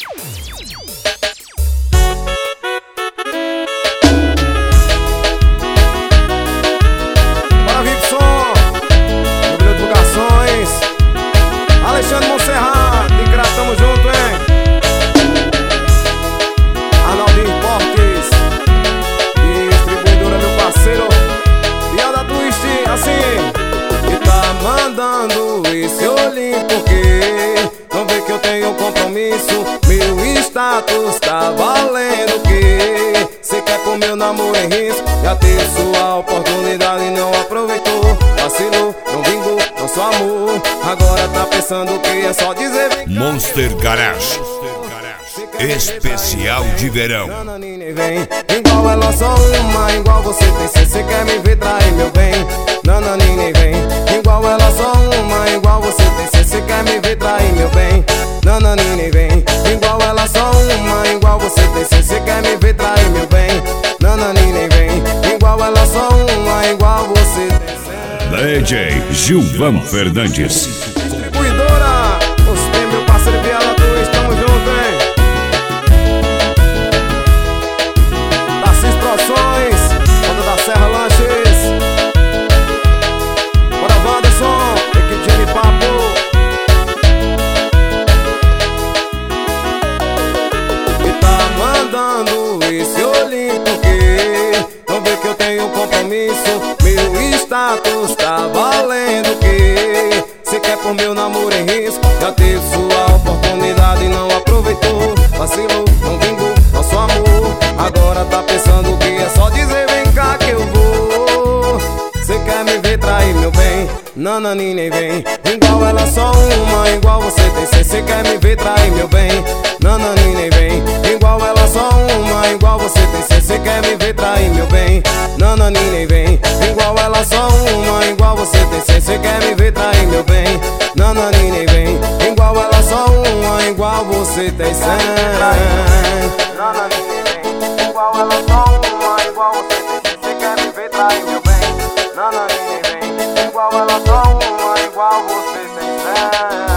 Bora, Vicson, Jubileu Divulgações, Alexandre Monserrat, de Crato, tamo junto, hein? Arnaldinho Portes, distribuidora, meu parceiro, Bial da Twist, assim. E tá mandando esse olhinho porque não vê que eu tenho compromisso. Meu status tá valendo o quê? Cê quer pôr meu namoro em risco? Já teve sua oportunidade e não aproveitou. Vacilou, não vingou, nosso amor. Agora tá pensando que é só dizer vem cá. Monster Garage Especial de Verão. Vem, igual ela só uma, igual você tem. Cê quer me ver trair, meu bem. Nananine vem, igual ela só uma, igual você tem. Cê quer me ver trair, meu bem. Nananine vem, igual ela só uma, igual você tem. Cê quer me ver trair, meu bem. Nananine vem, igual ela só uma, igual você tem. DJ Gilvan Fernandes. Distribuidora, você meu parceiro Bial da Twist, estamos juntos, hein? Tarcísio Produções, Roda da Serra Lanches. Bora, Wanderson, equipe de M-Papo. E tá mandando esse olhinho porque não vê que eu tenho compromisso. Meu status tá valendo o quê? Cê quer pôr meu namoro em risco? Já teve sua oportunidade e não aproveitou. Vacilou, não vingou nosso amor. Agora tá pensando que é só dizer vem cá que eu vou. Cê quer me ver trair, meu bem. Nananine vem, igual ela só uma, igual você tem. Cê quer me ver trair, meu bem. Nananine vem, igual ela só uma, igual você tem. Cê quer me ver trair, meu bem. Nananine vem, igual ela só uma, igual você tem. Cê quer me ver trair, meu bem. Nananine vem, igual ela só uma, igual você tem. Nananine vem, igual ela só uma, igual você tem. Cê quer me ver trair, meu bem. Nananine vem, igual ela só uma, igual você tem.